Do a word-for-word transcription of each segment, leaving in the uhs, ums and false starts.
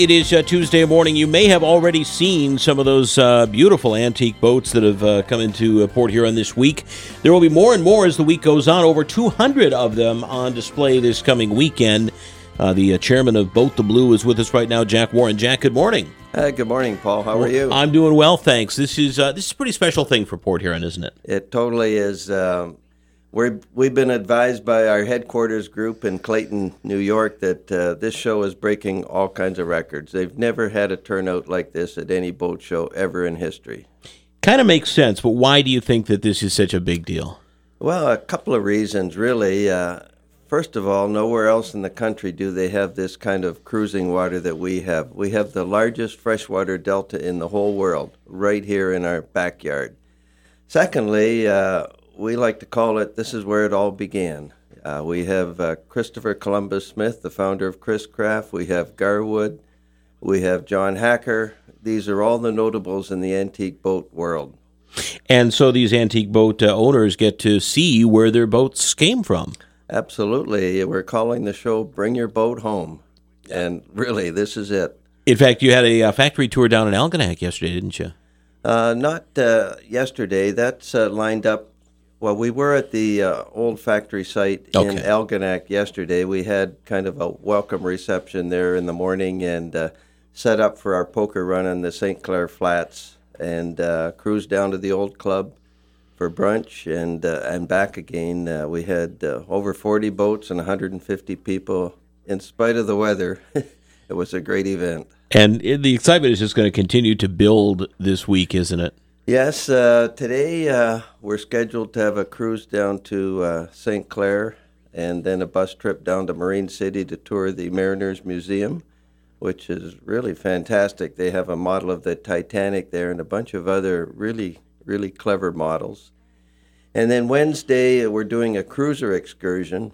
It is uh, Tuesday morning. You may have already seen some of those uh, beautiful antique boats that have uh, come into uh, Port Huron this week. There will be more and more as the week goes on. Over two hundred of them on display this coming weekend. Uh, the uh, chairman of Boat the Blue is with us right now, Jack Warren. Jack, good morning. Uh, good morning, Paul. How well, are you? I'm doing well, thanks. This is uh, this is a pretty special thing for Port Huron, isn't it? It totally is. Um, we're, we've been advised by our headquarters group in Clayton, New York, that uh, this show is breaking all kinds of records. They've never had a turnout like this at any boat show ever in history. Kind of makes sense, but why do you think that this is such a big deal? Well, a couple of reasons, really. Uh, first of all, nowhere else in the country do they have this kind of cruising water that we have. We have the largest freshwater delta in the whole world, right here in our backyard. Secondly, uh, we like to call it, this is where it all began. Uh, we have uh, Christopher Columbus Smith, the founder of Chris Craft. We have Garwood. We have John Hacker. These are all the notables in the antique boat world. And so these antique boat uh, owners get to see where their boats came from. Absolutely. We're calling the show Bring Your Boat Home. And really, this is it. In fact, you had a uh, factory tour down in Algonac yesterday, didn't you? Uh, not uh, yesterday. That's uh, lined up. Well, we were at the uh, old factory site in Okay. Algonac yesterday. We had kind of a welcome reception there in the morning and uh, set up for our poker run on the Saint Clair Flats and uh, cruised down to the old club for brunch and uh, and back again. Uh, we had uh, over forty boats and one hundred fifty people. In spite of the weather, it was a great event. And it, the excitement is just going to continue to build this week, isn't it? Yes, uh, today uh, we're scheduled to have a cruise down to uh, Saint Clair and then a bus trip down to Marine City to tour the Mariners Museum, which is really fantastic. They have a model of the Titanic there and a bunch of other really, really clever models. And then Wednesday we're doing a cruiser excursion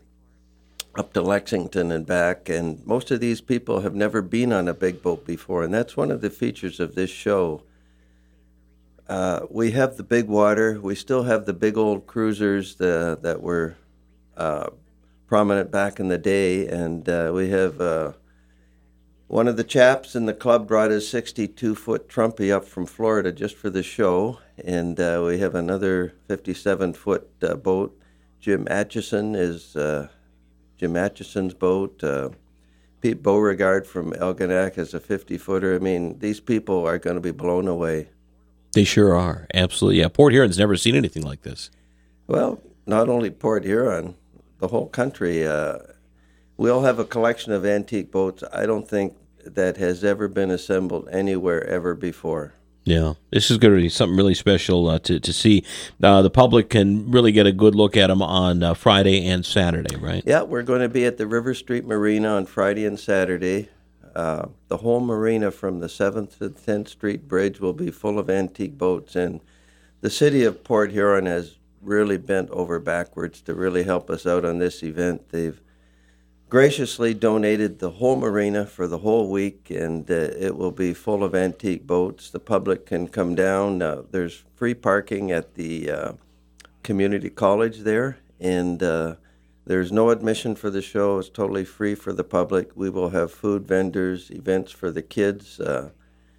up to Lexington and back, and most of these people have never been on a big boat before, and that's one of the features of this show. Uh, we have the big water. We still have the big old cruisers the, that were uh, prominent back in the day. And uh, we have uh, one of the chaps in the club brought his sixty-two foot Trumpy up from Florida just for the show. And uh, we have another fifty-seven foot uh, boat. Jim Atchison is uh, Jim Atchison's boat. Uh, Pete Beauregard from Algonac has a fifty footer. I mean, these people are going to be blown away. They sure are. Absolutely. Yeah, Port Huron's never seen anything like this. Well, not only Port Huron, the whole country. Uh, we all have a collection of antique boats. I don't think that has ever been assembled anywhere ever before. Yeah, this is going to be something really special uh, to, to see. Uh, the public can really get a good look at them on uh, Friday and Saturday, right? Yeah, we're going to be at the River Street Marina on Friday and Saturday. Uh, the whole marina from the seventh to tenth Street Bridge will be full of antique boats, and the city of Port Huron has really bent over backwards to really help us out on this event. They've graciously donated the whole marina for the whole week, and uh, it will be full of antique boats. The public can come down. Uh, there's free parking at the uh, community college there, and uh, there's no admission for the show. It's totally free for the public. We will have food vendors, events for the kids. Uh,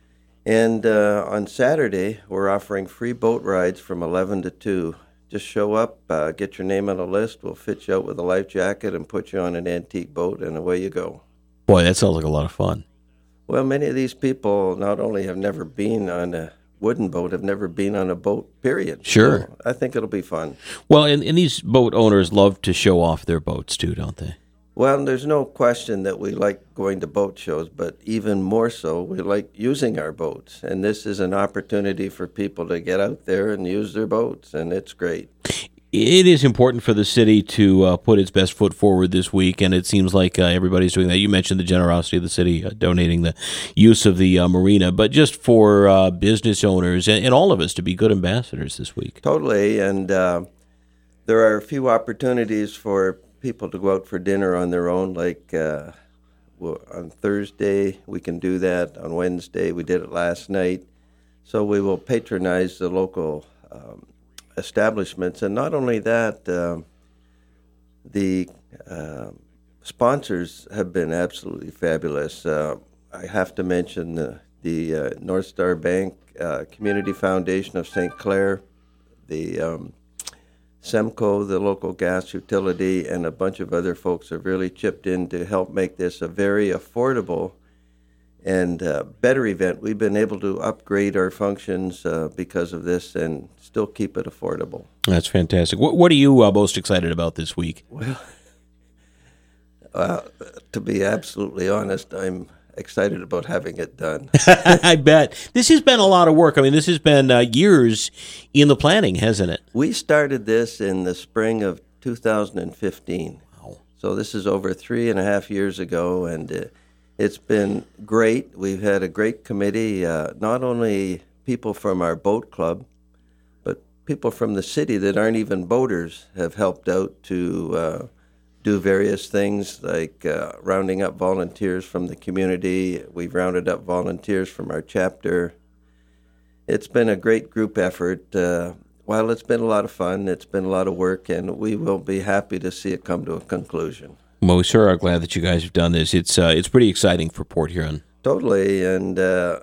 and uh, on Saturday, we're offering free boat rides from eleven to two. Just show up, uh, get your name on a list. We'll fit you out with a life jacket and put you on an antique boat, and away you go. Boy, that sounds like a lot of fun. Well, many of these people not only have never been on a wooden boat, have never been on a boat, period. Sure. So I think it'll be fun. Well, and, and these boat owners love to show off their boats too, don't they? Well, there's no question that we like going to boat shows, but even more so, we like using our boats. And this is an opportunity for people to get out there and use their boats, and it's great. It is important for the city to uh, put its best foot forward this week, and it seems like uh, everybody's doing that. You mentioned the generosity of the city uh, donating the use of the uh, marina, but just for uh, business owners and, and all of us to be good ambassadors this week. Totally, and uh, there are a few opportunities for people to go out for dinner on their own, like uh, well, on Thursday we can do that. On Wednesday we did it last night. So we will patronize the local um, establishments. And not only that, uh, the uh, sponsors have been absolutely fabulous. Uh, I have to mention the, the uh, North Star Bank uh, Community Foundation of Saint Clair, the um, SEMCO, the local gas utility, and a bunch of other folks have really chipped in to help make this a very affordable and uh, better event. We've been able to upgrade our functions uh, because of this and still keep it affordable. That's fantastic. What, what are you uh, most excited about this week? Well, uh, to be absolutely honest, I'm excited about having it done. I bet. This has been a lot of work. I mean, this has been uh, years in the planning, hasn't it? We started this in the spring of two thousand fifteen. Wow. So this is over three and a half years ago, and uh, it's been great. We've had a great committee, uh, not only people from our boat club, but people from the city that aren't even boaters have helped out to uh, do various things like uh, rounding up volunteers from the community. We've rounded up volunteers from our chapter. It's been a great group effort. Uh, while it's been a lot of fun, it's been a lot of work, and we will be happy to see it come to a conclusion. Well, we sure are glad that you guys have done this. It's uh, it's pretty exciting for Port Huron. Totally, and uh,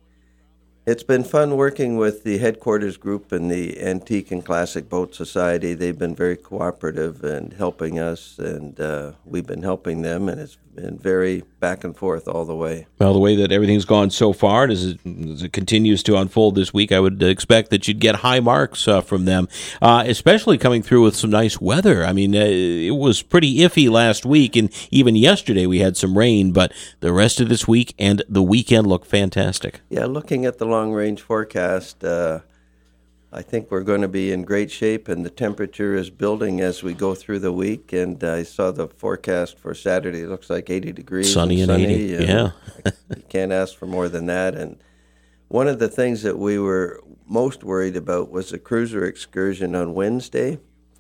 it's been fun working with the headquarters group and the Antique and Classic Boat Society. They've been very cooperative and helping us, and uh, we've been helping them, and it's been very back and forth all the way. Well, the way that everything's gone so far, and as it, as it continues to unfold this week, I would expect that you'd get high marks uh, from them, uh, especially coming through with some nice weather. I mean, uh, it was pretty iffy last week, and even yesterday we had some rain, but the rest of this week and the weekend look fantastic. Yeah, looking at the long-range forecast, uh, I think we're going to be in great shape, and the temperature is building as we go through the week. And I saw the forecast for Saturday. It looks like eighty degrees. Sunny and, and sunny, eighty, and yeah. You can't ask for more than that. And one of the things that we were most worried about was the cruiser excursion on Wednesday.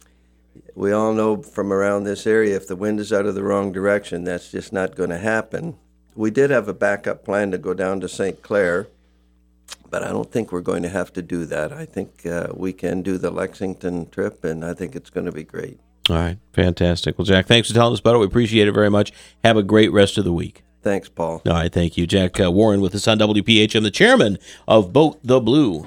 We all know from around this area, if the wind is out of the wrong direction, that's just not going to happen. We did have a backup plan to go down to Saint Clair, but I don't think we're going to have to do that. I think uh, we can do the Lexington trip, and I think it's going to be great. All right, fantastic. Well, Jack, thanks for telling us about it. We appreciate it very much. Have a great rest of the week. Thanks, Paul. All right, thank you. Jack uh, Warren with us on W P H M, the chairman of Boat the Blue.